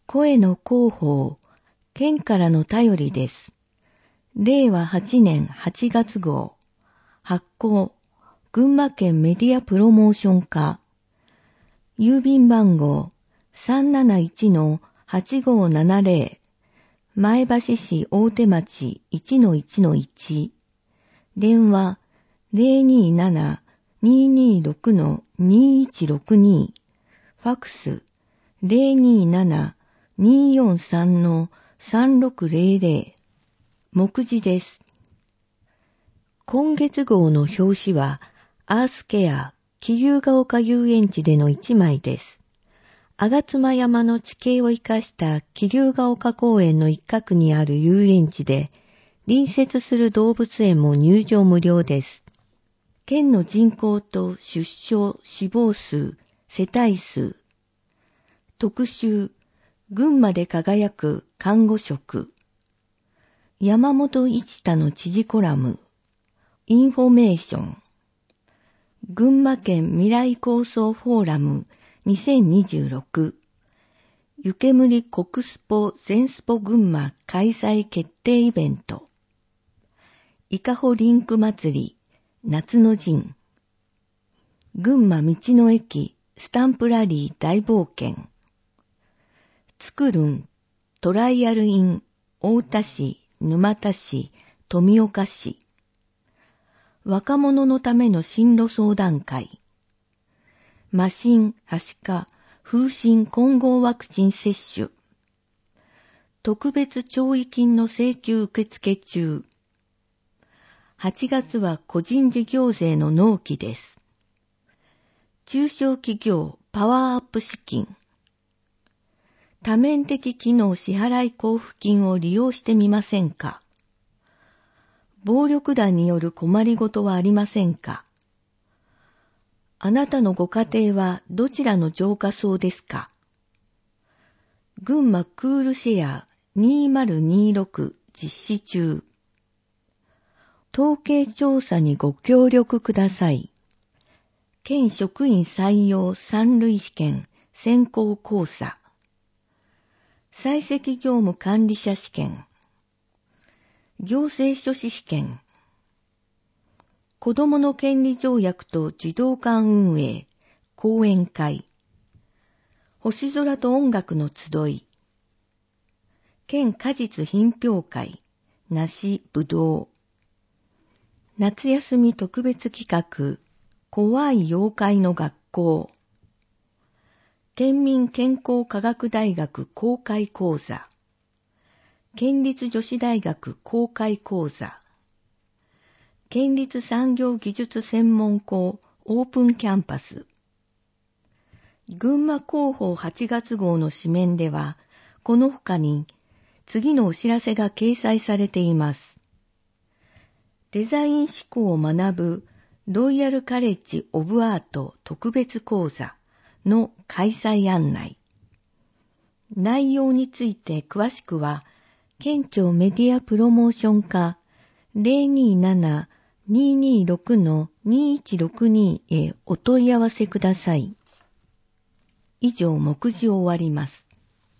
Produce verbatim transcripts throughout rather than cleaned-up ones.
声の広報、県からの便りです。れいわはちねんはちがつ号、発行、群馬県メディアプロモーション課、郵便番号 さんなないちのはちごななぜろ、前橋市大手町 いちのいちのいち、電話 ゼロにーなな にーにーろく にーいちろくに、ファクス ゼロにーなな にーよんさん さんろくゼロゼロ、目次です。今月号の表紙はアースケア桐生が丘遊園地での一枚です。吾妻山の地形を生かした桐生が丘公園の一角にある遊園地で、隣接する動物園も入場無料です。県の人口と出生、死亡数、世帯数。特集、群馬で輝く看護職。山本一太の知事コラム。インフォメーション。群馬県未来構想フォーラムにせんにじゅうろく。湯煙国スポ全スポ群馬開催決定イベント。伊香保リンク祭り夏の陣。群馬道の駅スタンプラリー大冒険。作るんトライアルイン大田市沼田市富岡市。若者のための進路相談会。麻疹、はしか、風疹混合ワクチン接種。特別弔慰金の請求受付中。はちがつは個人事業税の納期です。中小企業パワーアップ資金。多面的機能支払い交付金を利用してみませんか？暴力団による困りごとはありませんか？あなたのご家庭はどちらの浄化層ですか？群馬クールシェアにせんにじゅうろく実施中。統計調査にご協力ください。県職員採用三類試験先行考査。採石業務管理者試験。行政書士試験。子どもの権利条約と児童館運営、講演会。星空と音楽の集い。県果実品評会、梨、ぶどう。夏休み特別企画、怖い妖怪の学校。県民健康科学大学公開講座。県立女子大学公開講座。県立産業技術専門校オープンキャンパス。群馬広報はちがつ号の紙面では、この他に次のお知らせが掲載されています。デザイン思考を学ぶロイヤルカレッジオブアート特別講座の開催案内。内容について詳しくは、県庁メディアプロモーション課 ゼロにーなな にーにーろく にーいちろくに へお問い合わせください。以上、目次を終わります。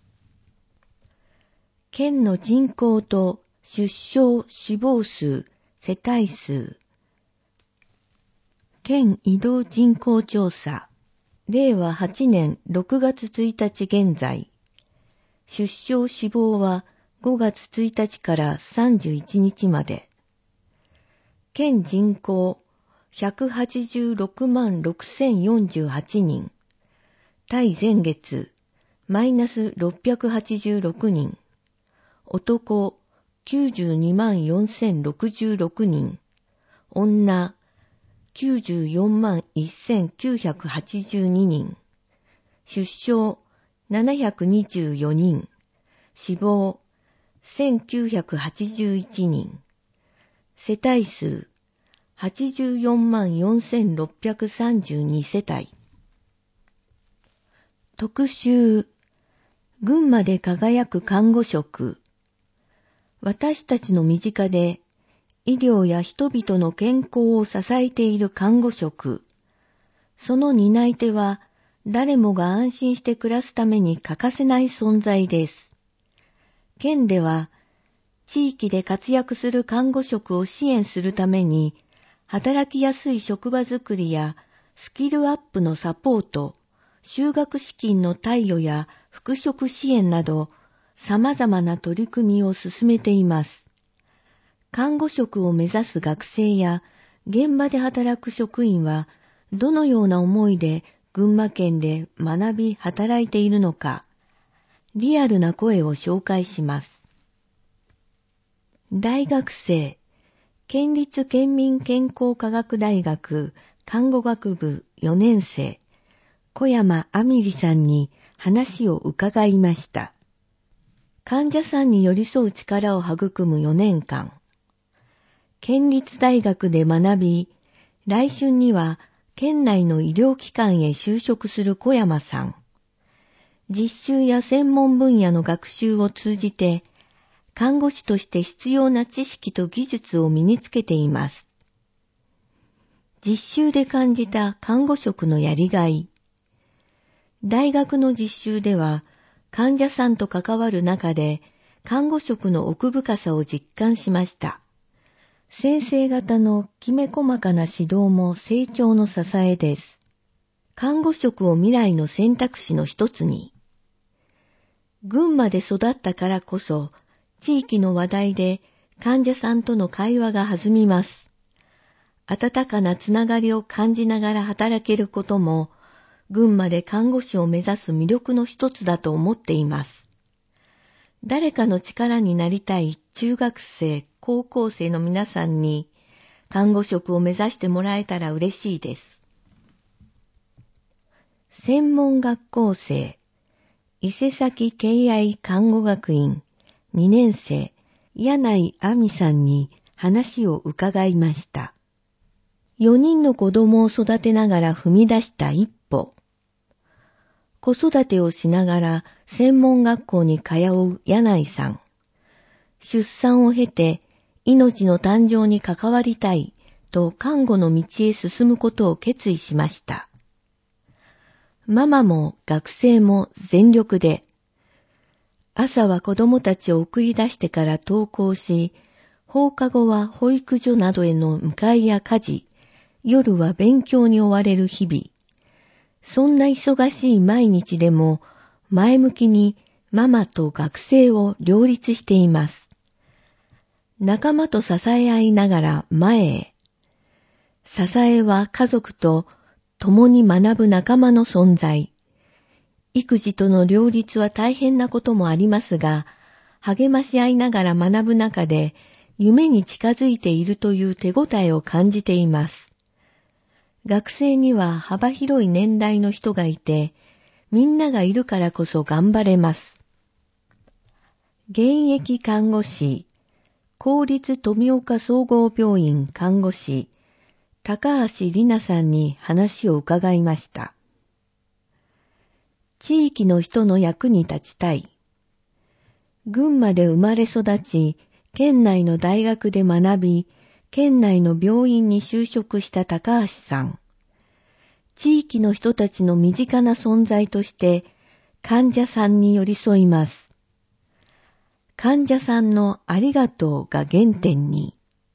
県の人口と出生死亡数、世帯数。県移動人口調査。れいわはちねんろくがつついたち現在。出生死亡はごがつついたちからさんじゅういちにちまで。県人口ひゃくはちじゅうろくまんろくせんよんじゅうはちにん。対前月、マイナスろっぴゃくはちじゅうろくにん。男きゅうじゅうにまんよんせんろくじゅうろくにん。女きゅうじゅうよんまんせんきゅうひゃくはちじゅうににん。出生ななひゃくにじゅうよにん。死亡せんきゅうひゃくはちじゅういちにん。世帯数はちじゅうよんまんよんせんろっぴゃくさんじゅうにせたい。特集、群馬で輝く看護職。私たちの身近で医療や人々の健康を支えている看護職。その担い手は誰もが安心して暮らすために欠かせない存在です。県では、地域で活躍する看護職を支援するために、働きやすい職場づくりやスキルアップのサポート、就学資金の貸与や復職支援など、様々な取り組みを進めています。看護職を目指す学生や現場で働く職員は、どのような思いで群馬県で学び働いているのか、リアルな声を紹介します。大学生、県立県民健康科学大学看護学部よねん生、小山あみりさんに話を伺いました。患者さんに寄り添う力を育むよねんかん。県立大学で学び、来春には県内の医療機関へ就職する小山さん。実習や専門分野の学習を通じて、看護師として必要な知識と技術を身につけています。実習で感じた看護職のやりがい。大学の実習では、患者さんと関わる中で、看護職の奥深さを実感しました。先生方のきめ細かな指導も成長の支えです。看護職を未来の選択肢の一つに。群馬で育ったからこそ、地域の話題で患者さんとの会話が弾みます。温かなつながりを感じながら働けることも、群馬で看護師を目指す魅力の一つだと思っています。誰かの力になりたい中学生、高校生の皆さんに、看護職を目指してもらえたら嬉しいです。専門学校生、伊勢崎敬愛看護学院にねん生、柳井亜美さんに話を伺いました。よにんの子供を育てながら踏み出した一歩。子育てをしながら専門学校に通う柳井さん。出産を経て命の誕生に関わりたいと看護の道へ進むことを決意しました。ママも学生も全力で、朝は子供たちを送り出してから登校し、放課後は保育所などへの迎えや家事、夜は勉強に追われる日々。そんな忙しい毎日でも前向きにママと学生を両立しています。仲間と支え合いながら前へ。支えは家族と共に学ぶ仲間の存在。育児との両立は大変なこともありますが、励まし合いながら学ぶ中で夢に近づいているという手応えを感じています。学生には幅広い年代の人がいて、みんながいるからこそ頑張れます。現役看護師、公立富岡総合病院看護師、高橋里奈さんに話を伺いました。地域の人の役に立ちたい。群馬で生まれ育ち、県内の大学で学び、県内の病院に就職した高橋さん。地域の人たちの身近な存在として患者さんに寄り添います。患者さんのありがとうが原点に。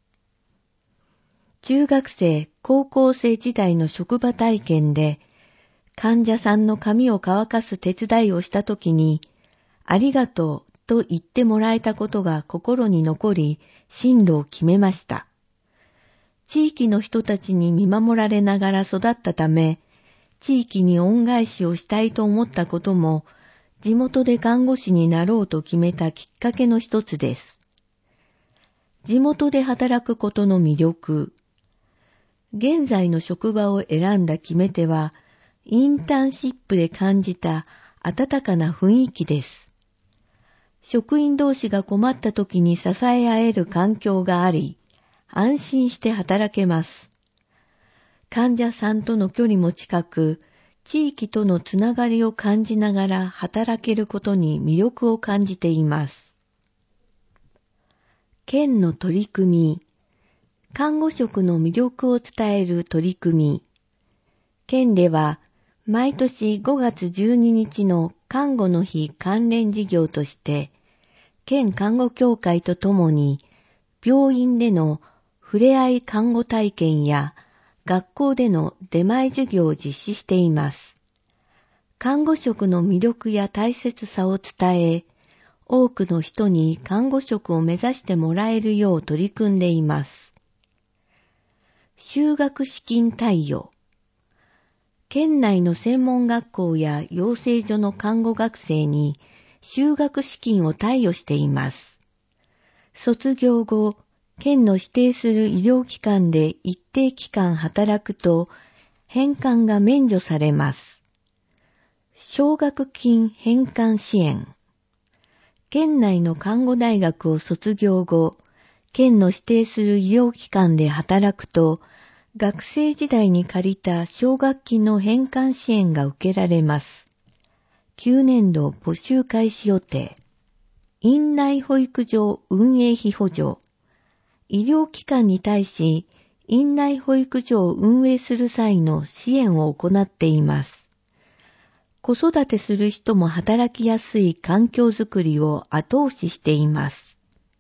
中学生、高校生時代の職場体験で患者さんの髪を乾かす手伝いをしたときに、ありがとうと言ってもらえたことが心に残り、進路を決めました。地域の人たちに見守られながら育ったため、地域に恩返しをしたいと思ったことも、地元で看護師になろうと決めたきっかけの一つです。地元で働くことの魅力。現在の職場を選んだ決め手は、インターンシップで感じた温かな雰囲気です。職員同士が困った時に支え合える環境があり、安心して働けます。患者さんとの距離も近く、地域とのつながりを感じながら働けることに魅力を感じています。県の取り組み、看護職の魅力を伝える取り組み。県では、 毎年ごがつじゅうににちの看護の日関連事業として、県看護協会とともに、病院での触れ合い看護体験や学校での出前授業を実施しています。看護職の魅力や大切さを伝え、多くの人に看護職を目指してもらえるよう取り組んでいます。就学資金貸与。県内の専門学校や養成所の看護学生に就学資金を貸与しています。卒業後、県の指定する医療機関で一定期間働くと返還が免除されます。奨学金返還支援。県内の看護大学を卒業後、県の指定する医療機関で働くと、学生時代に借りた奨学金の返還支援が受けられます。きゅうねんど募集開始予定。院内保育所運営費補助。医療機関に対し、院内保育所を運営する際の支援を行っています。子育てする人も働きやすい環境づくりを後押ししています。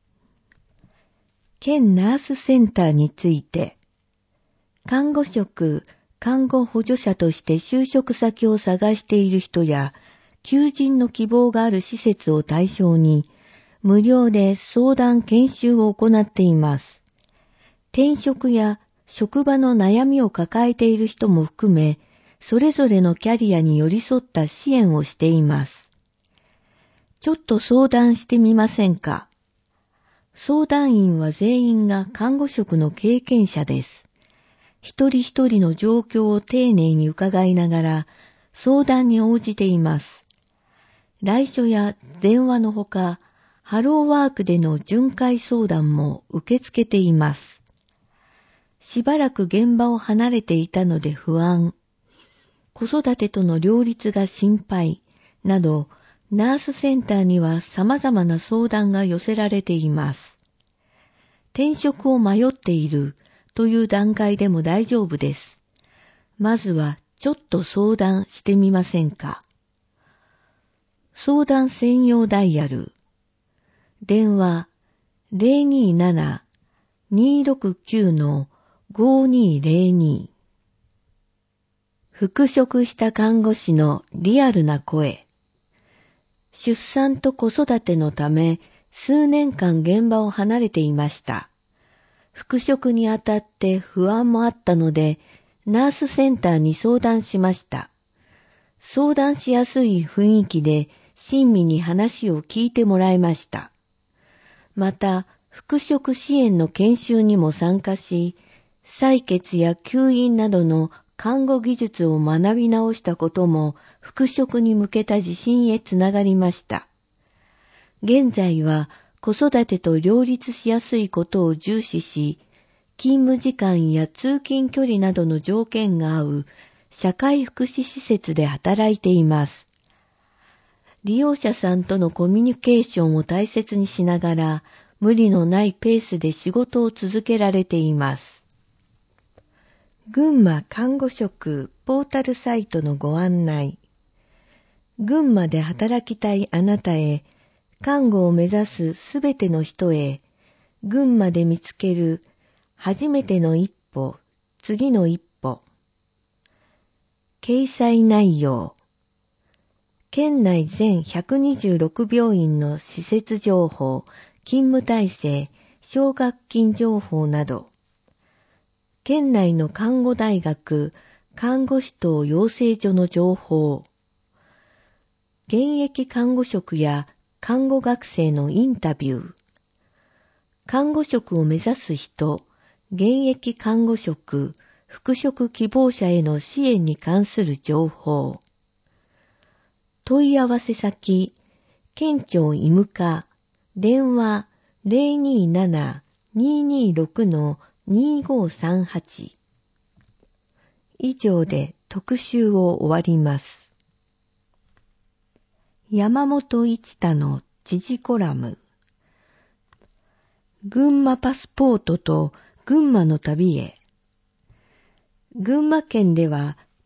県ナースセンターについて、看護職、看護補助者として就職先を探している人や、求人の希望がある施設を対象に、無料で相談研修を行っています。転職や職場の悩みを抱えている人も含め、それぞれのキャリアに寄り添った支援をしています。ちょっと相談してみませんか？相談員は全員が看護職の経験者です。一人一人の状況を丁寧に伺いながら相談に応じています。来所や電話のほか、ハローワークでの巡回相談も受け付けています。しばらく現場を離れていたので不安。子育てとの両立が心配など、ナースセンターには様々な相談が寄せられています。転職を迷っているという段階でも大丈夫です。まずはちょっと相談してみませんか。相談専用ダイヤル。電話 ゼロにーなな にーろくきゅう ごーにーゼロに。復職した看護師のリアルな声。出産と子育てのため数年間現場を離れていました。復職にあたって不安もあったので、ナースセンターに相談しました。相談しやすい雰囲気で親身に話を聞いてもらいました。また、復職支援の研修にも参加し、採血や吸引などの看護技術を学び直したことも復職に向けた自信へつながりました。現在は子育てと両立しやすいことを重視し、勤務時間や通勤距離などの条件が合う社会福祉施設で働いています。利用者さんとのコミュニケーションを大切にしながら、無理のないペースで仕事を続けられています。群馬看護職ポータルサイトのご案内。群馬で働きたいあなたへ、看護を目指すすべての人へ、群馬で見つける初めての一歩、次の一歩。掲載内容。県内全ひゃくにじゅうろく病院の施設情報、勤務体制、奨学金情報など。県内の看護大学、看護師等養成所の情報。現役看護職や看護学生のインタビュー。看護職を目指す人、現役看護職、復職希望者への支援に関する情報。問い合わせ先、県庁医務課、電話 ゼロにーなな にーにーろく にーごーさんはち。以上で特集を終わります。山本一太の知事コラム。群馬パスポートと群馬の旅へ。群馬県では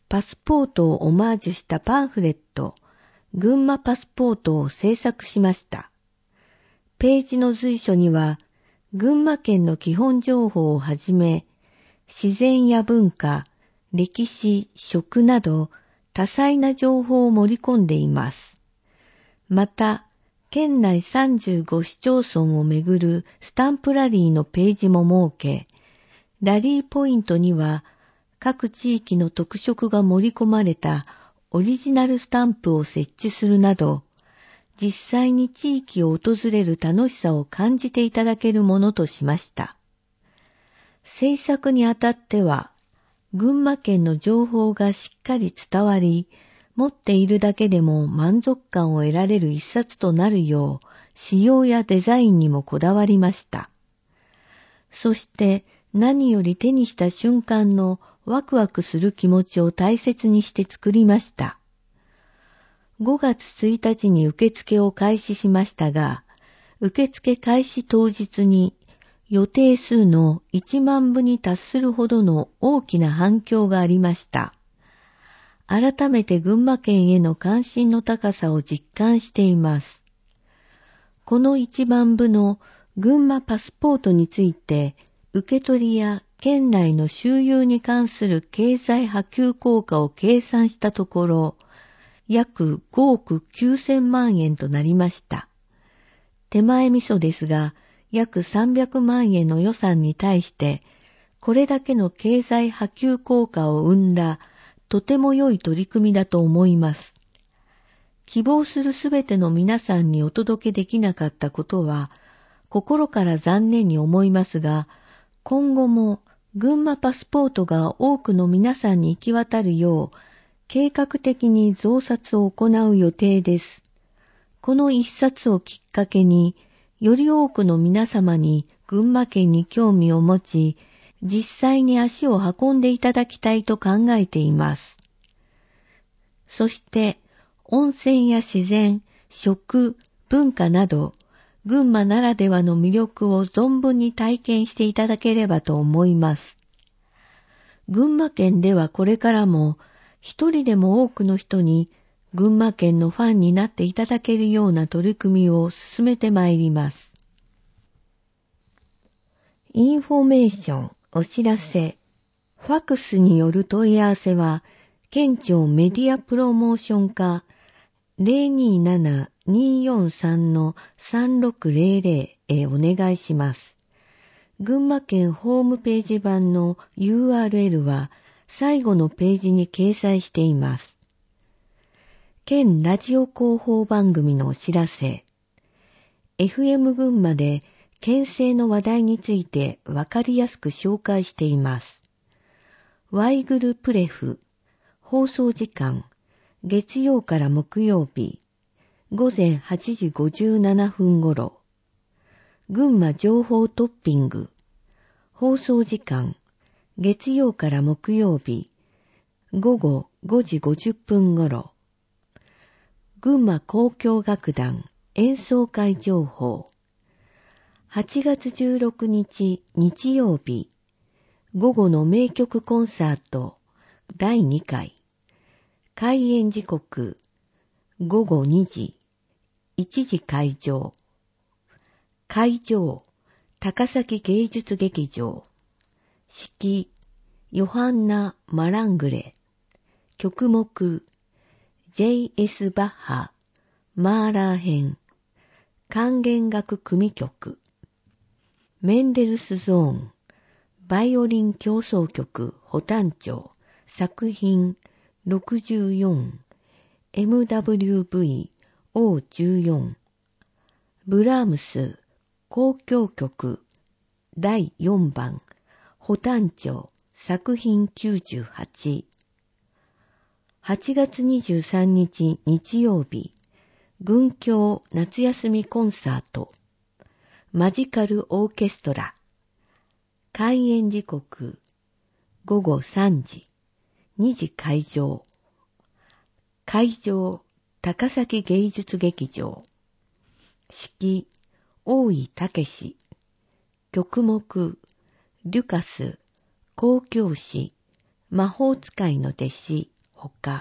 パスポートをオマージュしたパンフレット、群馬パスポートを制作しました。ページの随所には、群馬県の基本情報をはじめ、自然や文化、歴史、食など多彩な情報を盛り込んでいます。また、県内さんじゅうご市町村をめぐるスタンプラリーのページも設け、ラリーポイントには各地域の特色が盛り込まれたオリジナルスタンプを設置するなど、実際に地域を訪れる楽しさを感じていただけるものとしました。制作にあたっては、群馬県の情報がしっかり伝わり、持っているだけでも満足感を得られる一冊となるよう、仕様やデザインにもこだわりました。そして何より手にした瞬間のワクワクする気持ちを大切にして作りました。ごがつついたちに受付を開始しましたが、受付開始当日に予定数のいちまんぶに達するほどの大きな反響がありました。改めて群馬県への関心の高さを実感しています。このいちまんぶの群馬パスポートについて、受け取りや県内の周遊に関する経済波及効果を計算したところ、約ごおくきゅうせんまんえんとなりました。手前味噌ですが、約さんびゃくまんえんの予算に対して、これだけの経済波及効果を生んだ、とても良い取り組みだと思います。希望するすべての皆さんにお届けできなかったことは、心から残念に思いますが、今後も群馬パスポートが多くの皆さんに行き渡るよう、計画的に増刷を行う予定です。この一冊をきっかけに、より多くの皆様に群馬県に興味を持ち、実際に足を運んでいただきたいと考えています。そして、温泉や自然、食、文化など、群馬ならではの魅力を存分に体験していただければと思います。群馬県ではこれからも、一人でも多くの人に群馬県のファンになっていただけるような取り組みを進めてまいります。インフォメーション、お知らせ、ファクスによる問い合わせは、県庁メディアプロモーション課 ゼロにーなな にーよんさん のさんろくゼロゼロへお願いします。群馬県ホームページ版の ユーアールエル は最後のページに掲載しています。県ラジオ広報番組のお知らせ。エフエム 群馬で県政の話題についてわかりやすく紹介しています。ワイグルプレフ、放送時間、月曜から木曜日、ごぜんはちじごじゅうななふん頃。群馬情報トッピング、放送時間、月曜から木曜日、ごごごじごじゅっぷん頃。群馬交響楽団演奏会情報。はちがつじゅうろくにち日曜日、午後の名曲コンサートだいにかい。開演時刻ごごにじ、いちじ開場。会場高崎芸術劇場。指揮ヨハンナ・マラングレ。曲目 ジェイエス バッハマーラー編。管弦楽組曲。メンデルスゾーンバイオリン協奏曲補単調作品ろくじゅうよん エムダブリューブイオーじゅうよん ブラームス交響曲だいよんばん補単調作品きゅうじゅうはち。はちがつにじゅうさんにち日曜日、群響夏休みコンサートマジカルオーケストラ。開演時刻ごごさんじ、にじ開場。会場高崎芸術劇場。指揮大井武。曲目リュカス交響詩魔法使いの弟子ほか、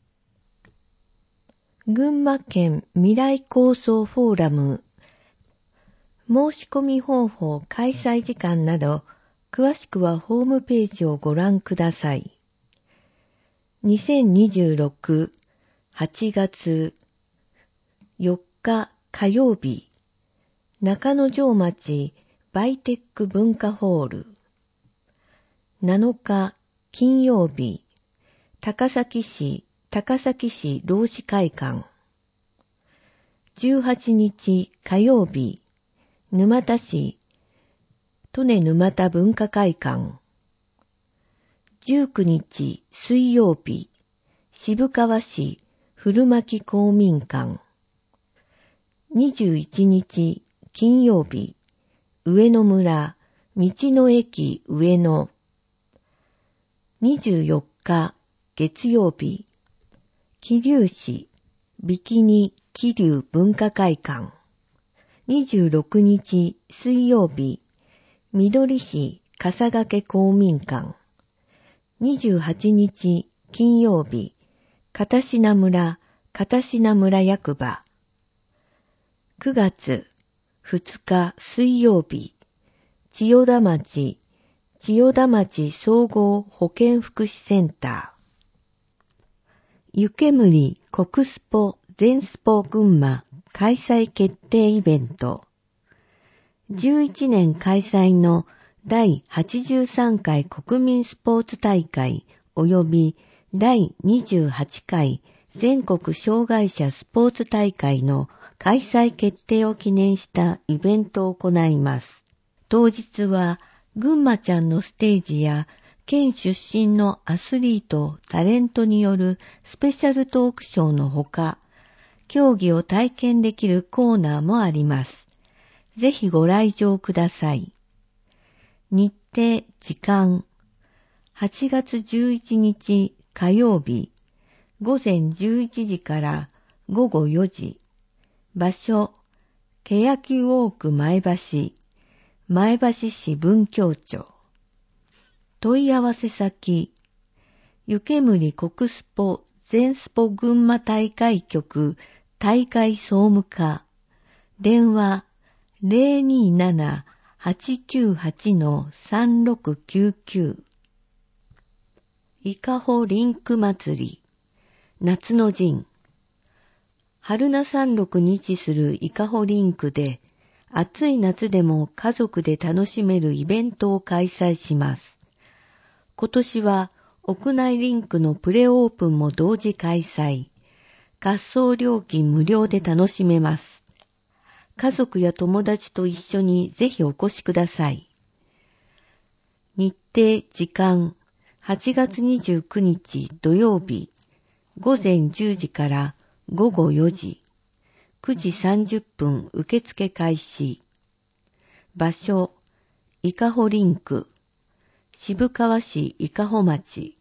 群馬県未来構想フォーラム申し込み方法、開催時間など、詳しくはホームページをご覧ください。にせんにじゅうろく、はちがつよっか火曜日、中之条町バイテック文化ホール。なのか金曜日、高崎市高崎市労使会館。じゅうはちにち火曜日、沼田市利根沼田文化会館。じゅうくにち水曜日、渋川市古巻公民館。にじゅういちにち金曜日、上野村道の駅上野。にじゅうよっか月曜日、桐生市ビキニ桐生文化会館。にじゅうろくにち水曜日、緑市笠懸公民館。にじゅうはちにち金曜日、片品村片品村役場。くがつふつか水曜日、千代田町千代田町総合保健福祉センター。湯煙国スポ全スポ群馬開催決定イベント。じゅういちねん開催のだいはちじゅうさんかい国民スポーツ大会及びだいにじゅうはちかい全国障害者スポーツ大会の開催決定を記念したイベントを行います。当日は群馬ちゃんのステージや県出身のアスリート、タレントによるスペシャルトークショーのほか、競技を体験できるコーナーもあります。ぜひご来場ください。日程、時間、はちがつじゅういちにち火曜日、ごぜんじゅういちじからごごよじ。場所、欅ウォーク前橋、前橋市文京町。問い合わせ先、湯煙国スポ全スポ群馬大会局大会総務課。電話 ゼロにーなな はちきゅうはち さんろくきゅうきゅう。伊香保リンク祭り、夏の陣。春名山麓に位置する伊香保リンクで、暑い夏でも家族で楽しめるイベントを開催します。今年は屋内リンクのプレオープンも同時開催。滑走料金無料で楽しめます。家族や友達と一緒にぜひお越しください。日程、時間、はちがつにじゅうくにち土曜日、ごぜんじゅうじからごごよじ、くじさんじゅっぷん受付開始。場所、伊香保リンク、渋川市伊香保町。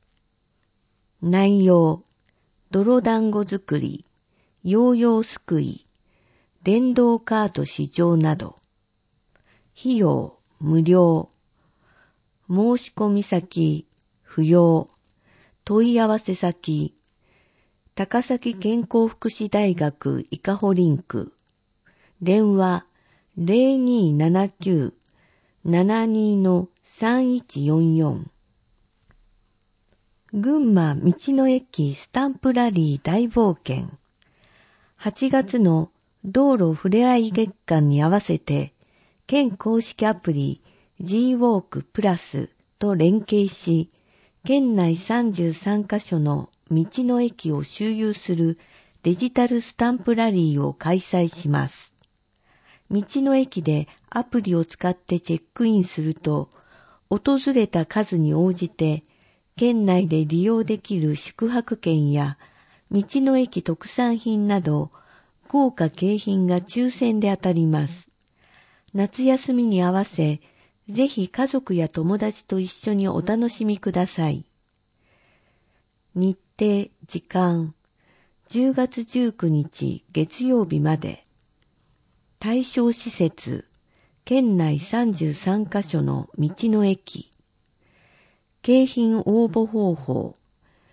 内容、泥団子作り、ヨーヨーすくい、電動カート試乗など。費用、無料。申し込み先、不要。問い合わせ先、高崎健康福祉大学伊香保リンク。電話、ゼロにーななきゅう ななにー さんいちよんよん。群馬道の駅スタンプラリー大冒険。はちがつの道路ふれあい月間に合わせて、県公式アプリ G ウォークプラスと連携し、県内さんじゅうさんカ所の道の駅を周遊するデジタルスタンプラリーを開催します。道の駅でアプリを使ってチェックインすると、訪れた数に応じて、県内で利用できる宿泊券や、道の駅特産品など、豪華景品が抽選で当たります。夏休みに合わせ、ぜひ家族や友達と一緒にお楽しみください。日程、時間、じゅうがつじゅうくにち月曜日まで。対象施設、県内さんじゅうさんカ所の道の駅。景品応募方法。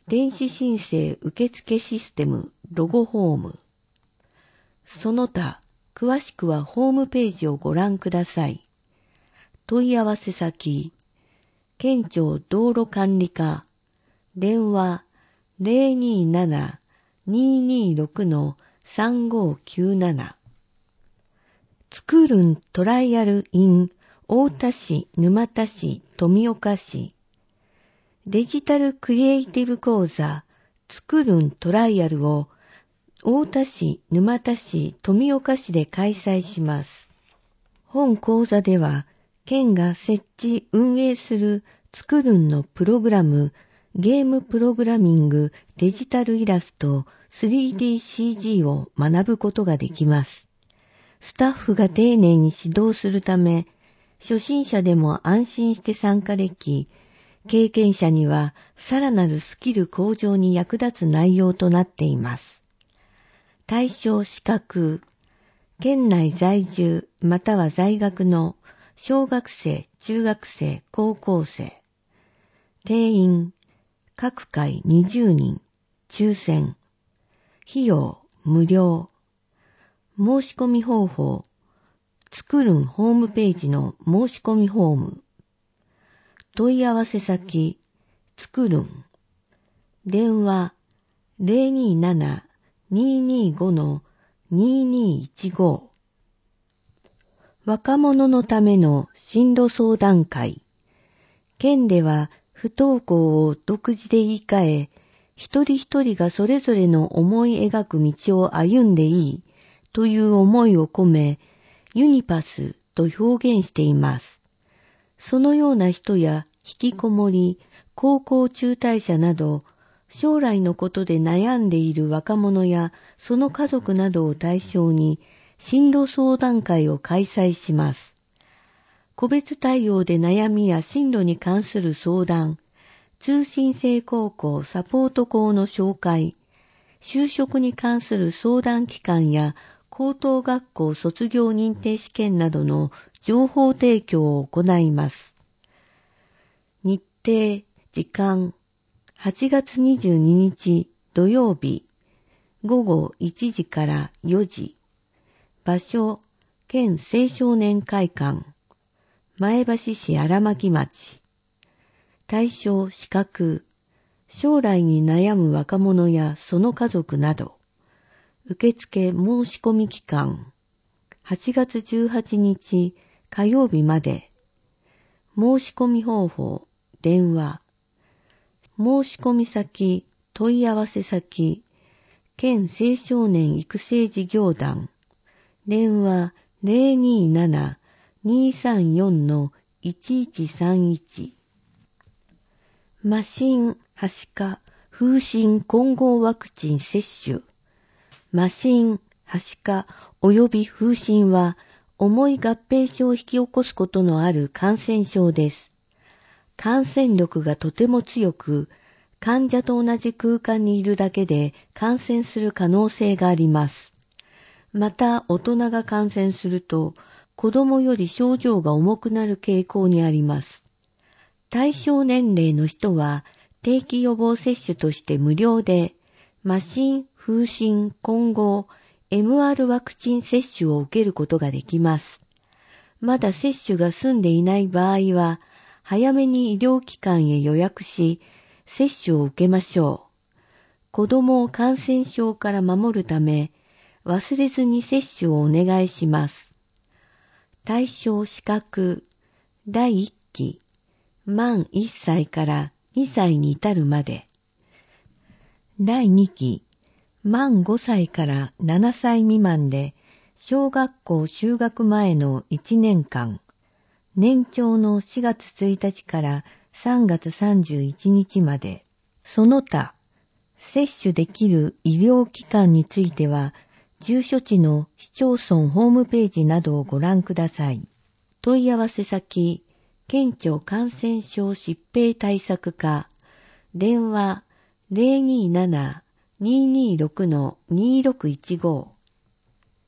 電子申請受付システムロゴホーム。その他、詳しくはホームページをご覧ください。問い合わせ先、県庁道路管理課、電話 ゼロにーなな にーにーろく さんごーきゅうなな。つくるんトライアル in 太田市、沼田市、富岡市。デジタルクリエイティブ講座つくるんトライアルを太田市、沼田市、富岡市で開催します。本講座では、県が設置、運営するつくるんのプログラム、ゲームプログラミング、デジタルイラスト、スリーディーシージー を学ぶことができます。スタッフが丁寧に指導するため、初心者でも安心して参加でき、経験者にはさらなるスキル向上に役立つ内容となっています。対象資格、県内在住または在学の小学生、中学生、高校生。定員、各回にじゅうにん、抽選。費用、無料。申し込み方法、つくるんホームページの申し込みフォーム。問い合わせ先、つくるん。電話、ゼロにーなな にーにーご にーにーいちご。若者のための進路相談会。県では不登校を独自で言い換え、一人一人がそれぞれの思い描く道を歩んでいいという思いを込め、ユニパスと表現しています。そのような人や引きこもり、高校中退者など、将来のことで悩んでいる若者やその家族などを対象に進路相談会を開催します。個別対応で悩みや進路に関する相談、通信制高校サポート校の紹介、就職に関する相談機関や高等学校卒業認定試験などの情報提供を行います。日程、時間、はちがつにじゅうににち土曜日、ごごいちじからよじ。場所、県青少年会館、前橋市荒牧町。対象資格、将来に悩む若者やその家族など。受付申し込み期間、はちがつじゅうはちにち火曜日まで。申し込み方法、電話。申し込み先、問い合わせ先、県青少年育成事業団。電話ゼロにーなな にーさんよん いちいちさんいち。麻疹、はしか、風疹混合ワクチン接種。麻疹、はしか及び風疹は重い合併症を引き起こすことのある感染症です。感染力がとても強く、患者と同じ空間にいるだけで感染する可能性があります。また、大人が感染すると、子供より症状が重くなる傾向にあります。対象年齢の人は、定期予防接種として無料で、麻疹、風疹、混合、エムアール ワクチン接種を受けることができます。まだ接種が済んでいない場合は、早めに医療機関へ予約し、接種を受けましょう。子供を感染症から守るため、忘れずに接種をお願いします。対象資格、だいいっき、満いっさいからにさいに至るまで。だいにき、満ごさいからななさい未満で、小学校就学前のいちねんかん、年長のしがつついたちからさんがつさんじゅういちにちまで。その他、接種できる医療機関については、住所地の市町村ホームページなどをご覧ください。問い合わせ先、県庁感染症疾病対策課、電話ゼロにーなな にーにーろく にーろくいちご。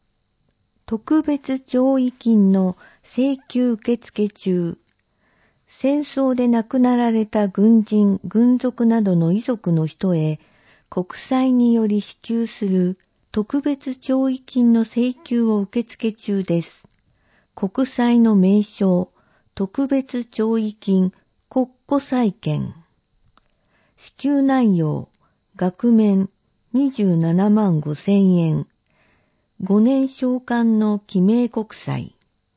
特別弔慰金の請求受付中。 戦争で亡くなられた軍人、軍属などの遺族の人へ国債により支給する特別弔慰金の請求を受付中です。国債の名称、特別弔慰金、国庫債券。支給内容、額面にじゅうななまんごせんえん。ごねん償還の記名国債。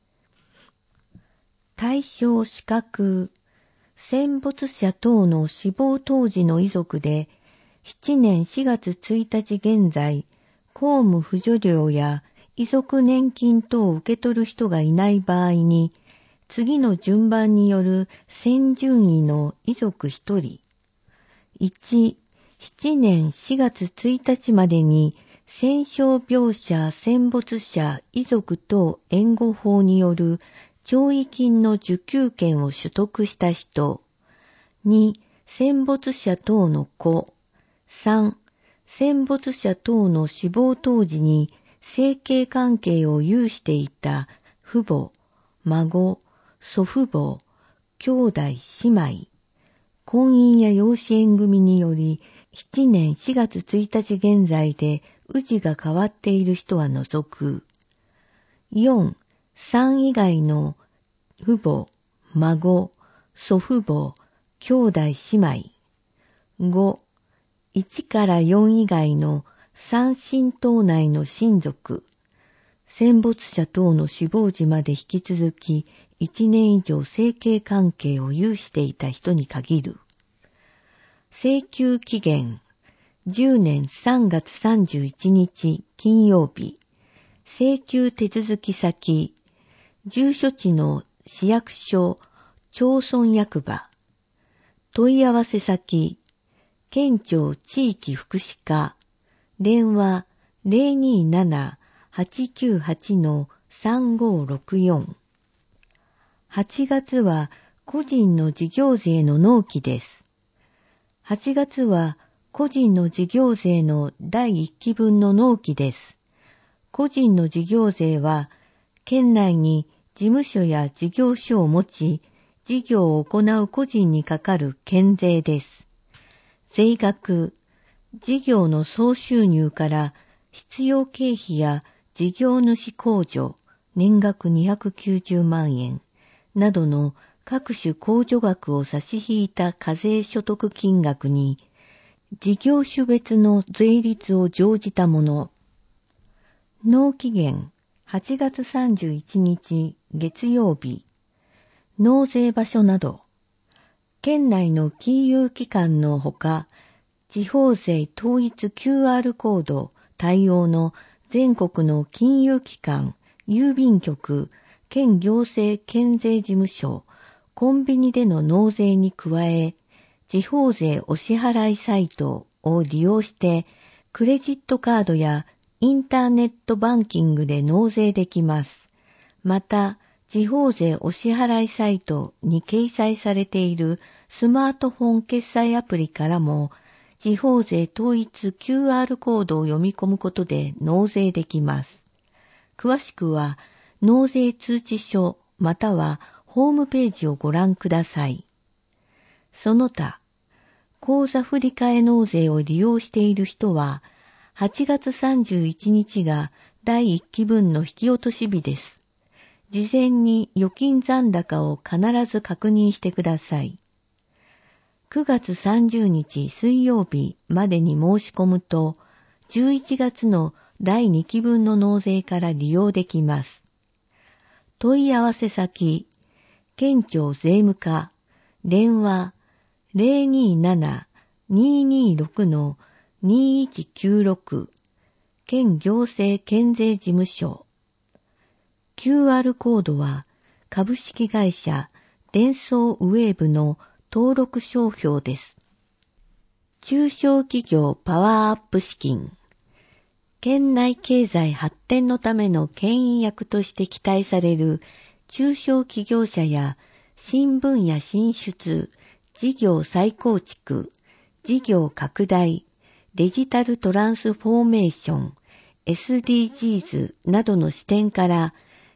対象資格、戦没者等の死亡当時の遺族で、しちねんしがつついたち現在、公務扶助料や遺族年金等を受け取る人がいない場合に、次の順番による先順位の遺族ひとり。いち、しちねんしがつついたちまでに戦傷病者戦没者遺族等援護法による弔慰金の受給権を取得した人。に、戦没者等の子。さん、戦没者等の死亡当時に生計関係を有していた父母、孫、祖父母、兄弟姉妹。婚姻や養子縁組によりしちねんしがつついたち現在で氏が変わっている人は除く。よん、さん以外の父母、孫、祖父母、兄弟姉妹。ご、いちからよん以外の三親等内の親族。戦没者等の死亡時まで引き続きいちねん以上生計関係を有していた人に限る。請求期限、じゅうねんさんがつさんじゅういちにち金曜日。請求手続き先、住所地の市役所、町村役場。問い合わせ先、県庁地域福祉課。電話 ゼロにーなな はちきゅうはち さんごろくよん。はちがつは個人の事業税の納期です。はちがつは個人の事業税のだいいっきぶんの納期です。個人の事業税は県内に事務所や事業所を持ち、事業を行う個人にかかる県税です。税額、事業の総収入から必要経費や事業主控除、年額にひゃくきゅうじゅうまんえんなどの各種控除額を差し引いた課税所得金額に、事業種別の税率を乗じたもの。納期限、はちがつさんじゅういちにち月曜日。納税場所など、県内の金融機関のほか、地方税統一 キューアール コード対応の全国の金融機関、郵便局、県行政県税事務所、コンビニでの納税に加え、地方税お支払いサイトを利用して、クレジットカードやインターネットバンキングで納税できます。また、地方税お支払いサイトに掲載されているスマートフォン決済アプリからも、地方税統一 キューアール コードを読み込むことで納税できます。詳しくは、納税通知書またはホームページをご覧ください。その他、口座振替納税を利用している人は、はちがつさんじゅういちにちがだいいっきぶんの引き落とし日です。事前に預金残高を必ず確認してください。くがつさんじゅうにち水曜日までに申し込むと、じゅういちがつのだいにきぶんの納税から利用できます。問い合わせ先、県庁税務課、電話 ゼロにーなな にーにーろく にーいちきゅうろく、県行政県税事務所。キューアール コードは株式会社デンソーウェーブの登録商標です。中小企業パワーアップ資金。県内経済発展のための牽引役として期待される中小企業者や新分野進出、事業再構築、事業拡大、デジタルトランスフォーメーション、エスディージーズ などの視点から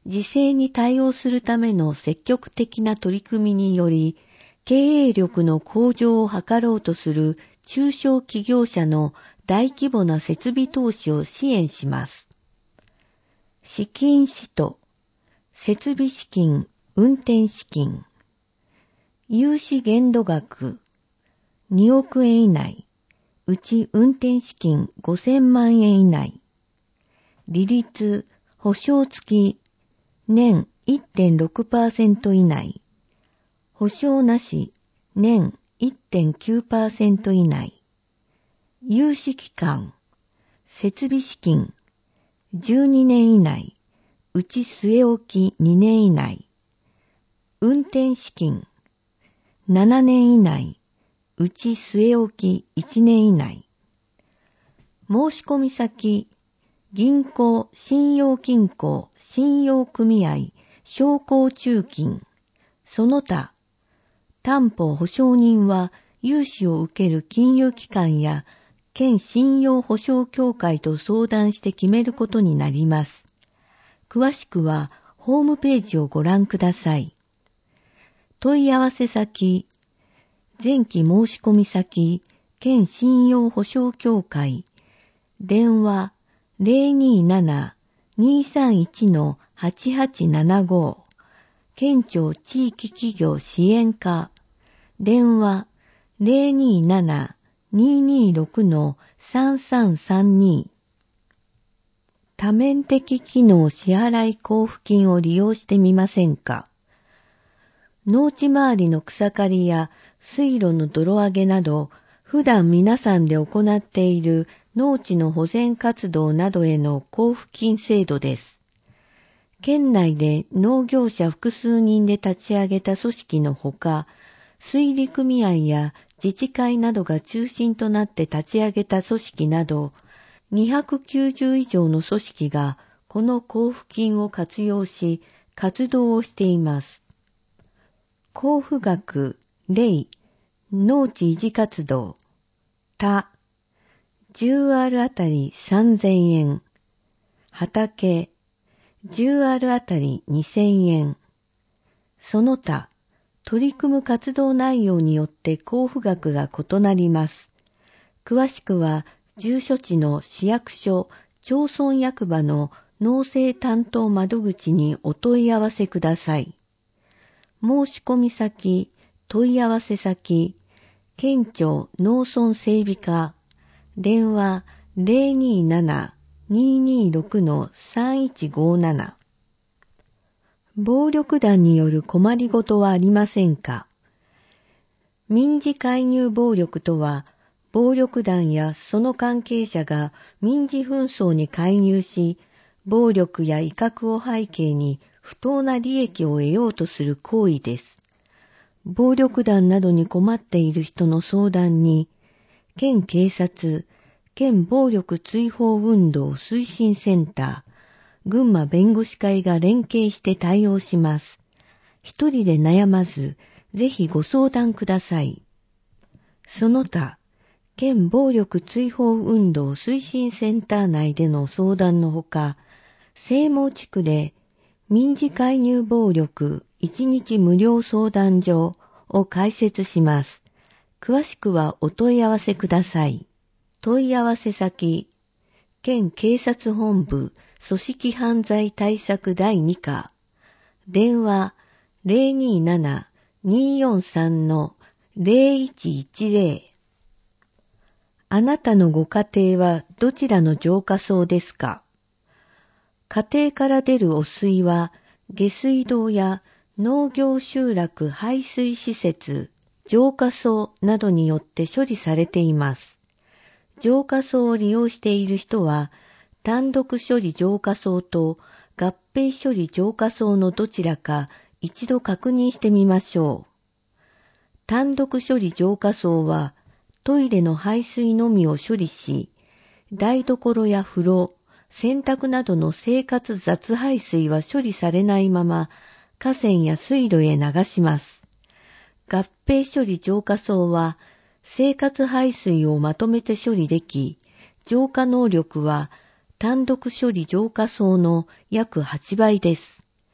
時勢に対応するための積極的な取り組みにより、経営力の向上を図ろうとする中小企業者の大規模な設備投資を支援します。資金使途、設備資金、運転資金、融資限度額、におくえん以内、うち運転資金ごせんまんえん以内、利率、保証付き、年 いってんろくパーセント 以内、保証なし、年 いってんきゅうパーセント 以内、融資期間、設備資金、じゅうにねん以内、うち据え置きにねん以内、運転資金、ななねん以内、うち据え置きいちねん以内、申し込み先、銀行、信用金庫、信用組合、商工中金、その他、担保保証人は融資を受ける金融機関や県信用保証協会と相談して決めることになります。詳しくはホームページをご覧ください。問い合わせ先、前期申し込み先、県信用保証協会、電話 ゼロにーなな にーさんいち はちはちななご、県庁地域企業支援課、電話 ゼロにーなな にーにーろく さんさんさんに、多面的機能支払い交付金を利用してみませんか？農地周りの草刈りや水路の泥上げなど、普段皆さんで行っている農地の保全活動などへの交付金制度です。県内で農業者複数人で立ち上げた組織のほか、水利組合や自治会などが中心となって立ち上げた組織など、にひゃくきゅうじゅう以上の組織がこの交付金を活用し、活動をしています。交付額、例、農地維持活動、他、じゅうアール あたりさんぜんえん、畑、じゅうアール あたりにせんえん、その他、取り組む活動内容によって交付額が異なります。詳しくは、住所地の市役所、町村役場の農政担当窓口にお問い合わせください。申し込み先、問い合わせ先、県庁農村整備課、電話 ゼロにーなな にーにーろく さんいちごなな。暴力団による困りごとはありませんか？民事介入暴力とは、暴力団やその関係者が民事紛争に介入し、暴力や威嚇を背景に不当な利益を得ようとする行為です。暴力団などに困っている人の相談に、県警察、県暴力追放運動推進センター、群馬弁護士会が連携して対応します。一人で悩まず、ぜひご相談ください。その他、県暴力追放運動推進センター内での相談のほか、西毛地区で民事介入暴力いちにち無料相談所を開設します。詳しくはお問い合わせください。問い合わせ先、県警察本部組織犯罪対策だいに課、電話 ゼロにーなな にーよんさん ゼロいちいちゼロ。あなたのご家庭はどちらの浄化槽ですか？家庭から出る汚水は下水道や農業集落排水施設、浄化槽などによって処理されています。浄化槽を利用している人は、単独処理浄化槽と合併処理浄化槽のどちらか一度確認してみましょう。単独処理浄化槽はトイレの排水のみを処理し、台所や風呂、洗濯などの生活雑排水は処理されないまま河川や水路へ流します。合併処理浄化槽は生活排水をまとめて処理でき、浄化能力は単独処理浄化槽の約はちばいです。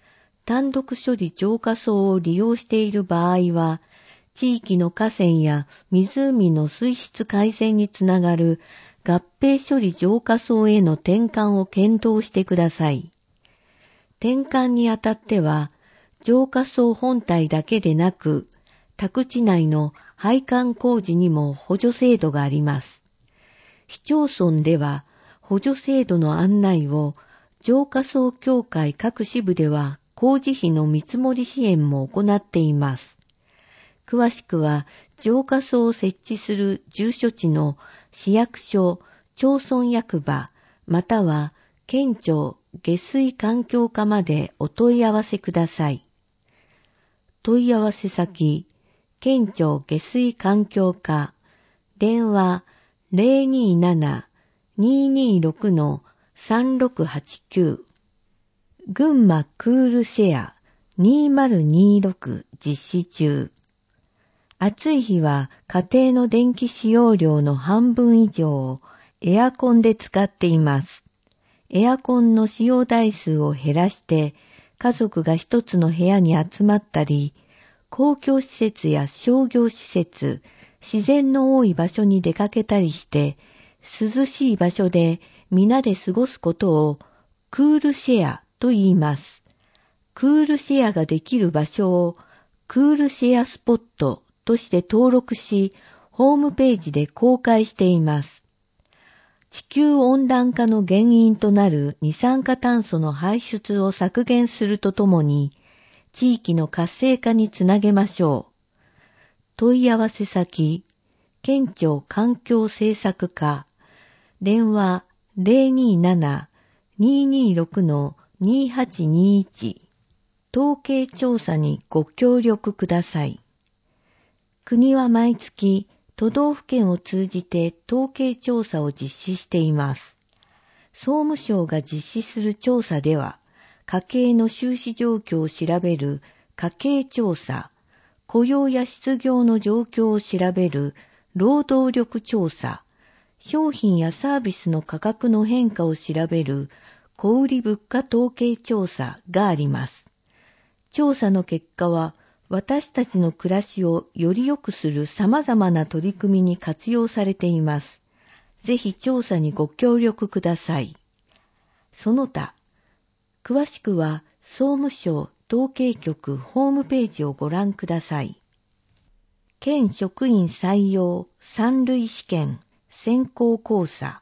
単独処理浄化槽を利用している場合は、地域の河川や湖の水質改善につながる合併処理浄化槽への転換を検討してください。転換にあたっては、浄化槽本体だけでなく、宅地内の配管工事にも補助制度があります。市町村では補助制度の案内を浄化槽協会各支部では工事費の見積もり支援も行っています。詳しくは浄化槽を設置する住所地の市役所、町村役場、または県庁下水環境課までお問い合わせください。問い合わせ先、県庁下水環境課、電話 ゼロにーなな にーにーろく さんろくはちきゅう。群馬クールシェアにせんにじゅうろく実施中。暑い日は家庭の電気使用量の半分以上をエアコンで使っています。エアコンの使用台数を減らして家族が一つの部屋に集まったり、公共施設や商業施設、自然の多い場所に出かけたりして、涼しい場所で皆で過ごすことをクールシェアと言います。クールシェアができる場所をクールシェアスポットとして登録し、ホームページで公開しています。地球温暖化の原因となる二酸化炭素の排出を削減するとともに、地域の活性化につなげましょう。問い合わせ先、県庁環境政策課、電話 ゼロにーなな にーにーろく にーはちにーいち、統計調査にご協力ください。国は毎月都道府県を通じて統計調査を実施しています。総務省が実施する調査では、家計の収支状況を調べる家計調査、雇用や失業の状況を調べる労働力調査、商品やサービスの価格の変化を調べる小売物価統計調査があります。調査の結果は私たちの暮らしをより良くする様々な取り組みに活用されています。ぜひ調査にご協力ください。その他、詳しくは総務省統計局ホームページをご覧ください。県職員採用三類試験先行考査。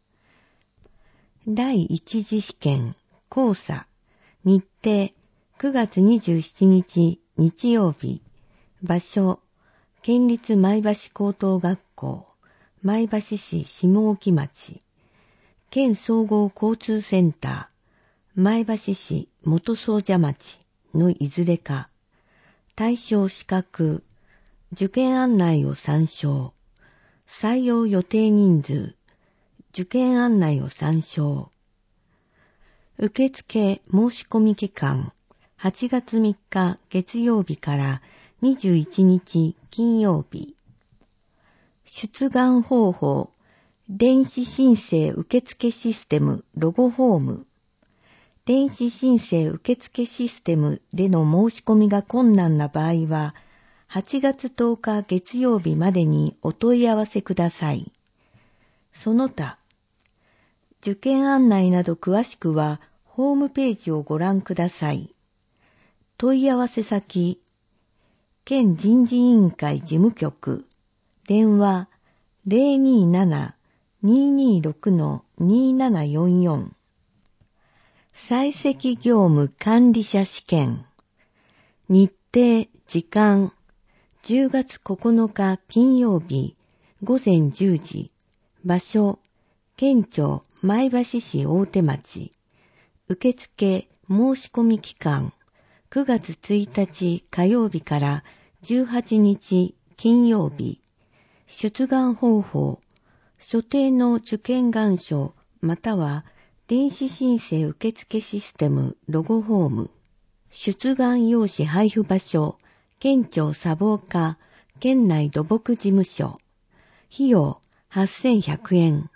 第一次試験考査日程くがつにじゅうしちにち日曜日。場所県立前橋高等学校前橋市下沖町。県総合交通センター前橋市元総社町のいずれか。対象資格受験案内を参照。採用予定人数受験案内を参照。受付申し込み期間はちがつみっか月曜日からにじゅういちにち金曜日。出願方法電子申請受付システムロゴフォーム。電子申請受付システムでの申し込みが困難な場合は、はちがつとおか月曜日までにお問い合わせください。その他、受験案内など詳しくはホームページをご覧ください。問い合わせ先、県人事委員会事務局、電話 ゼロにーなな にーにーろく にーななよんよん。採石業務管理者試験。日程、時間、じゅうがつここのか金曜日、ごぜんじゅうじ。場所、県庁前橋市大手町。受付申し込み期間、くがつついたち火曜日からじゅうはちにち金曜日。出願方法、所定の受験願書または電子申請受付システムロゴフォーム。出願用紙配布場所、県庁砂防課、県内土木事務所。費用はっせんひゃくえん。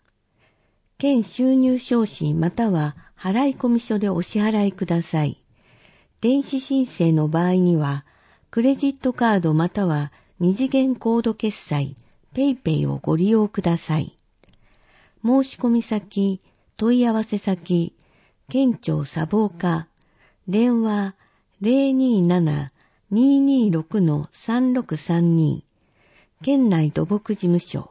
県収入証紙または払込書でお支払いください。 電子申請の場合には、クレジットカードまたは二次元コード決済、ペイペイをご利用ください。申し込み先、問い合わせ先、県庁砂防課、電話 ゼロにーなな にーにーろく さんろくさんに、県内土木事務所。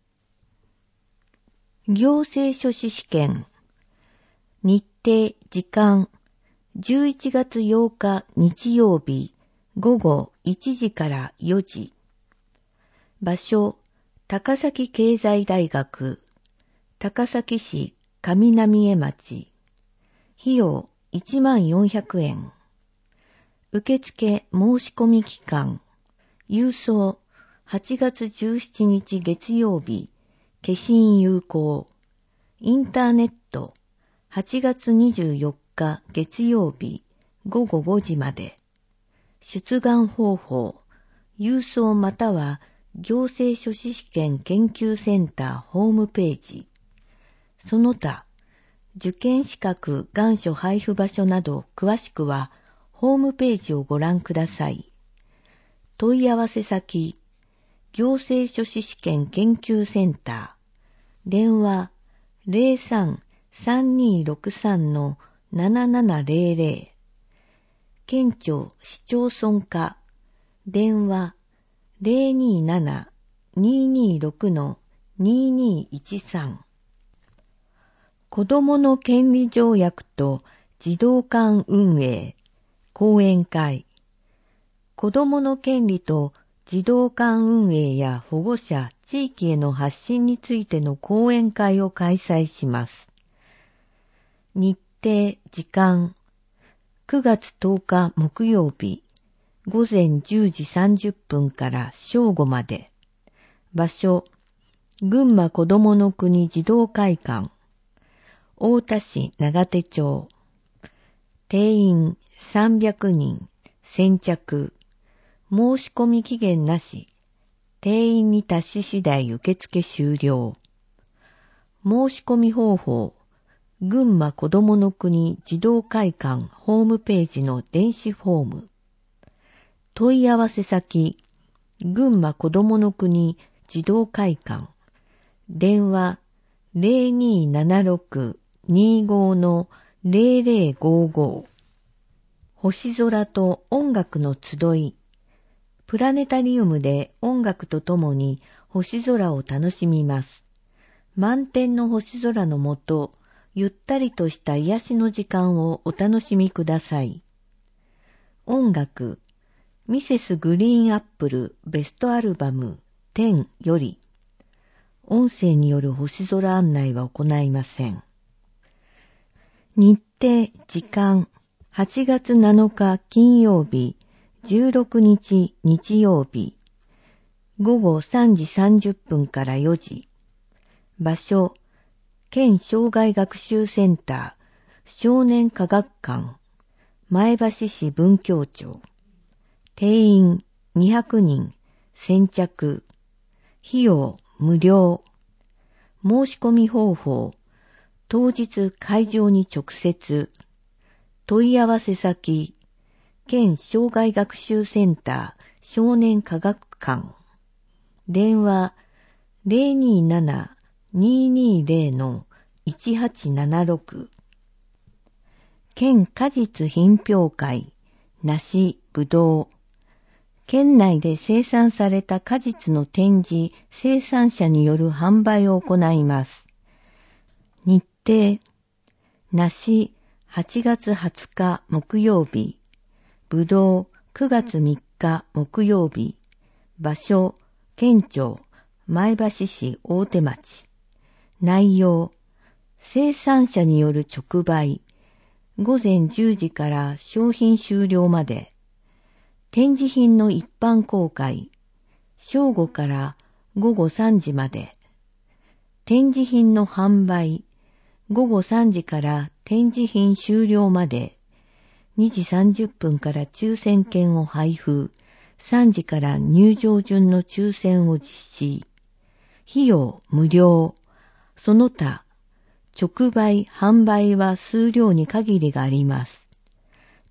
行政書士試験。日程、時間、じゅういちがつようか日曜日、ごごいちじからよじ。場所、高崎経済大学、高崎市上浪江町。費用いちまんよんひゃくえん。受付申し込み期間。郵送はちがつじゅうしちにち月曜日。消印有効。インターネットはちがつにじゅうよっか月曜日ごごごじまで。出願方法。郵送または行政書士試験研究センターホームページ。その他、受験資格願書配布場所など詳しくはホームページをご覧ください。問い合わせ先、行政書士試験研究センター、電話 ゼロさん さんにーろくさん ななななゼロゼロ、県庁市町村課、電話 ゼロにーなな にーにーろく にーにーいちさん。子どもの権利条約と児童館運営講演会。子どもの権利と児童館運営や保護者、地域への発信についての講演会を開催します。日程、時間、くがつとおか木曜日、ごぜんじゅうじさんじゅっぷんから正午まで。場所、群馬こどもの国児童会館。太田市長手町。定員さんびゃくにん、先着。申し込み期限なし。定員に達し次第受付終了。申し込み方法。群馬こどもの国児童会館ホームページの電子フォーム。問い合わせ先。群馬こどもの国児童会館。電話ゼロにーななろく にーご のゼロゼロごご。星空と音楽の集い。プラネタリウムで音楽とともに星空を楽しみます。満天の星空の下、ゆったりとした癒しの時間をお楽しみください。音楽、ミセスグリーンアップルベストアルバムじゅうより、音声による星空案内は行いません。日程、時間、はちがつなのか金曜日、じゅうろくにち日曜日、ごごさんじさんじゅっぷんからよじ。場所、県障害学習センター、少年科学館、前橋市文教庁。定員にひゃくにん、先着。費用無料。申し込み方法、当日会場に直接。問い合わせ先、県障害学習センター少年科学館。電話 ゼロにーなな にーにーゼロ のいちはちななろく。県果実品評会、梨、ぶどう。県内で生産された果実の展示、生産者による販売を行います。日程、梨、はちがつはつか木曜日、ぶどうくがつみっか木曜日、場所、県庁、前橋市大手町。内容、生産者による直売、ごぜんじゅうじから商品終了まで。展示品の一般公開、正午からごごさんじまで。展示品の販売、ごごさんじから展示品終了まで。にじさんじゅっぷんから抽選券を配布、さんじから入場順の抽選を実施。費用無料。その他、直売、販売は数量に限りがあります。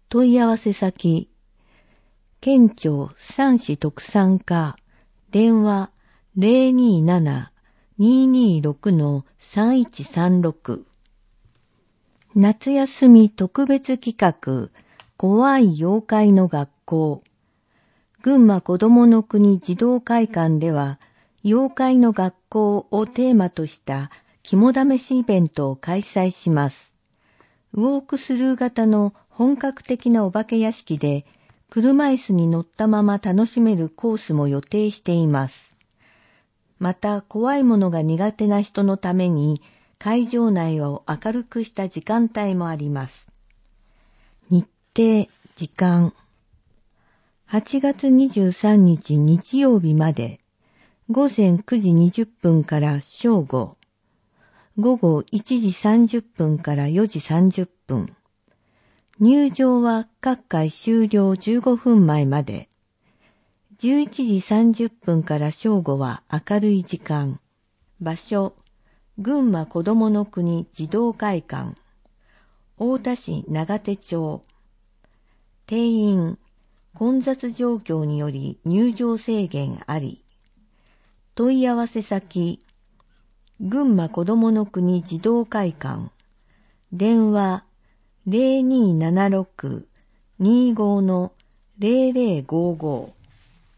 問い合わせ先、県庁産市特産課、電話 ゼロにーなな にーにーろく さんいちさんろく。夏休み特別企画、怖い妖怪の学校。群馬こどもの国児童会館では、妖怪の学校をテーマとした肝試しイベントを開催します。ウォークスルー型の本格的なお化け屋敷で、車椅子に乗ったまま楽しめるコースも予定しています。また、怖いものが苦手な人のために、会場内を明るくした時間帯もあります。日程、時間。はちがつにじゅうさんにち日曜日まで、ごぜんくじにじゅっぷんから正午、ごごいちじさんじゅっぷんからよじさんじゅっぷん。入場は各回終了じゅうごふんまえまで。じゅういちじさんじゅっぷんから正午は明るい時間。場所、群馬こどもの国児童会館。太田市長手町。定員、混雑状況により入場制限あり。問い合わせ先、群馬こどもの国児童会館。電話、ゼロにーななろく にーごー のゼロゼロごーごー。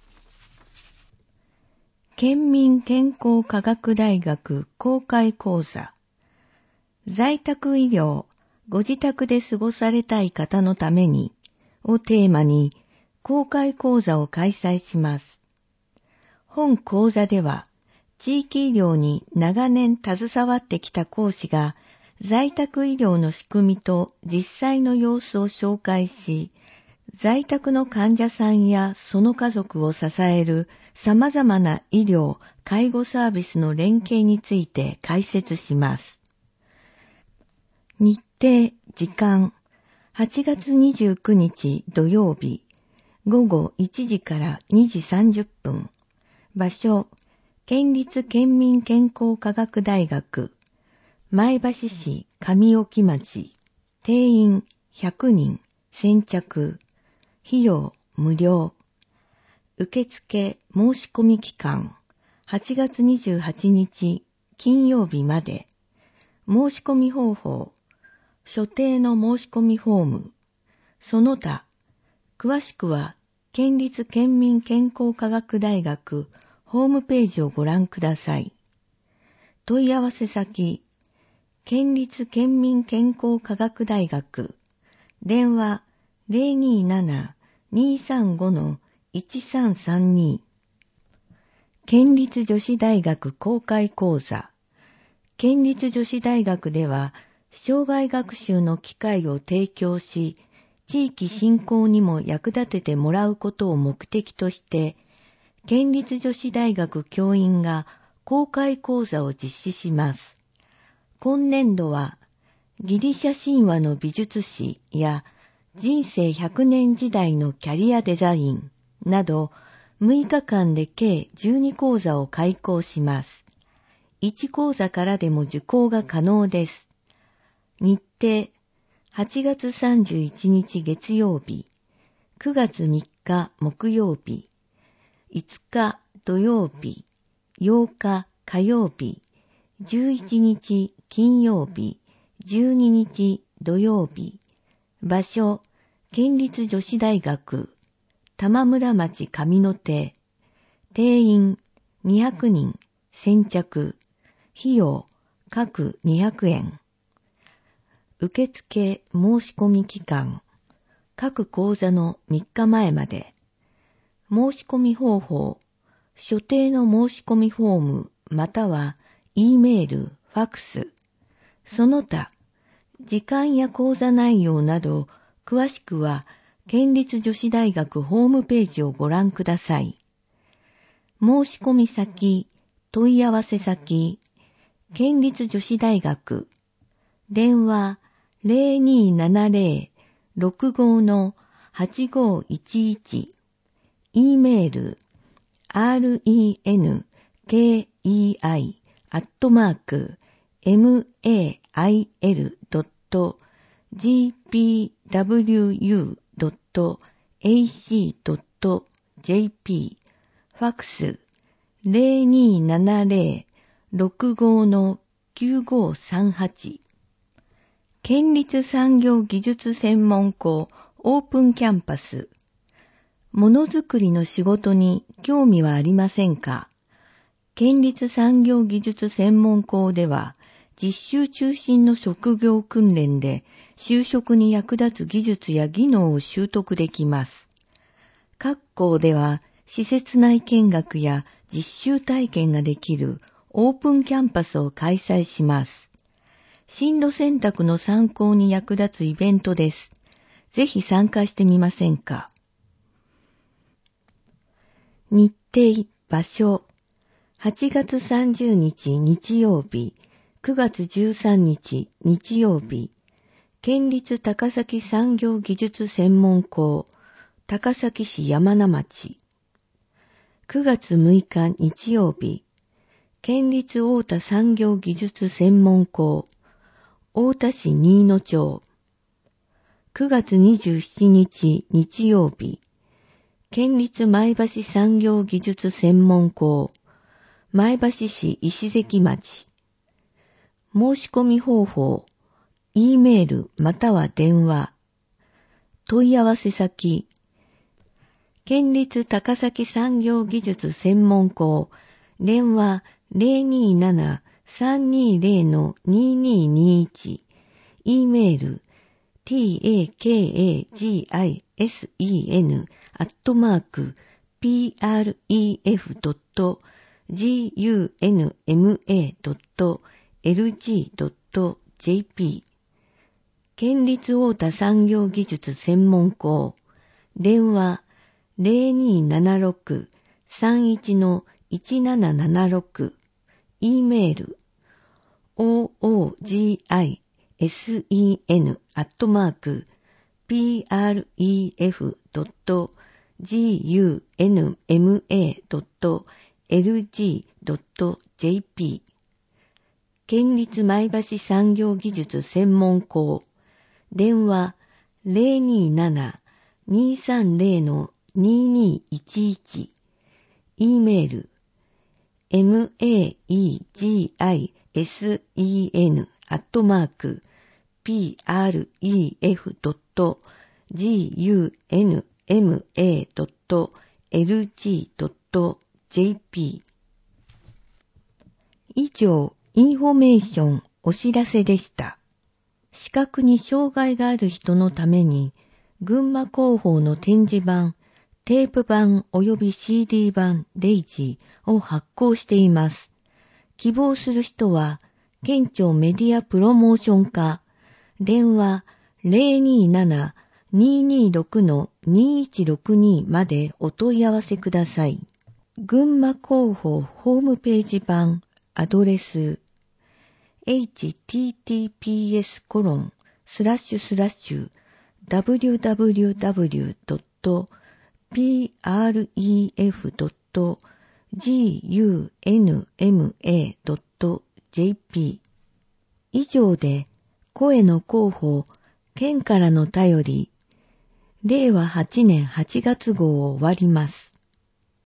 県民健康科学大学公開講座。在宅医療、ご自宅で過ごされたい方のためにをテーマに公開講座を開催します。本講座では地域医療に長年携わってきた講師が在宅医療の仕組みと実際の様子を紹介し、在宅の患者さんやその家族を支える様々な医療・介護サービスの連携について解説します。日程、時間、はちがつにじゅうくにち土曜日、ごごいちじからにじさんじゅっぷん。場所、県立県民健康科学大学、前橋市上沖町。定員ひゃくにん、先着。費用無料。受付申し込み期間はちがつにじゅうはちにち金曜日まで。申し込み方法、所定の申し込みフォーム、その他、詳しくは県立県民健康科学大学ホームページをご覧ください。問い合わせ先、県立県民健康科学大学、電話ゼロにーなな にーさんご いちさんさんに。県立女子大学公開講座。県立女子大学では、生涯学習の機会を提供し、地域振興にも役立ててもらうことを目的として、県立女子大学教員が公開講座を実施します。今年度は、ギリシャ神話の美術史や人生ひゃくねん時代のキャリアデザインなどむいかかんで計じゅうにこうざを開講します。いちこうざからでも受講が可能です。日程、はちがつさんじゅういちにち月曜日、くがつみっか木曜日、いつか土曜日、ようか火曜日、じゅういちにち金曜日、じゅうににち土曜日。場所、県立女子大学、玉村町上野手。定員にひゃくにん、先着。費用、各にひゃくえん。受付申し込み期間、各講座のみっかまえまで。申し込み方法、所定の申し込みフォームまたは E メール、ファクス。その他、時間や講座内容など、詳しくは、県立女子大学ホームページをご覧ください。申し込み先、問い合わせ先、県立女子大学、電話ゼロにーななゼロ ろくご のはちごいちいち、E メール、アールイーエヌケーイーアイ アットマーク メール ドットジーピーダブリューユードットエーシードットジェーピー ファックス ゼロにーななゼロ ろくご きゅうごさんはち県立産業技術専門校オープンキャンパス。ものづくりの仕事に興味はありませんか？県立産業技術専門校では実習中心の職業訓練で就職に役立つ技術や技能を習得できます。各校では施設内見学や実習体験ができるオープンキャンパスを開催します。進路選択の参考に役立つイベントです。ぜひ参加してみませんか？日程、場所。はちがつさんじゅうにち日曜日、くがつじゅうさんにち日曜日、県立高崎産業技術専門校、高崎市山名町。くがつむいか日曜日、県立太田産業技術専門校、太田市新野町。くがつにじゅうしちにち日曜日、県立前橋産業技術専門校、前橋市石関町。申し込み方法、E メールまたは電話。問い合わせ先、県立高崎産業技術専門校、電話 ゼロにーなな さんにーゼロ にーにーにーいち。E メール、takagisen アットマーク プレフ ドット ジーユーエヌエムエー ドット エルジー ドット ジェーピー 県立太田産業技術専門校電話 ゼロにーななろく さんいち いちななななろく E メール オーオージーアイエスイーエヌ アットマーク プレフ ドット ジーユーエヌエムエー ドット エルジー ドット ジェーピー 県立前橋産業技術専門校電話 ゼロにーなな にーさんゼロ にーにーいちいち E メール メイジsen アットマーク プレフ ドット ジーユーエヌエムエー ドット エルジー ドット ジェーピー 以上、インフォメーションお知らせでした。視覚に障害がある人のために、群馬広報の展示版、テープ版及び シーディー 版デイジーを発行しています。希望する人は、県庁メディアプロモーション課、電話 ゼロにーなな にーにーろく にーいちろくに までお問い合わせください。群馬広報ホームページ版アドレス エイチティーティーピーエスコロンスラッシュスラッシュダブリューダブリューダブリュードットピーレフ ドット ジーユーエヌエムエー ドット ジェーピー 以上で声の広報県からの便りれいわはちねんはちがつ号を終わります。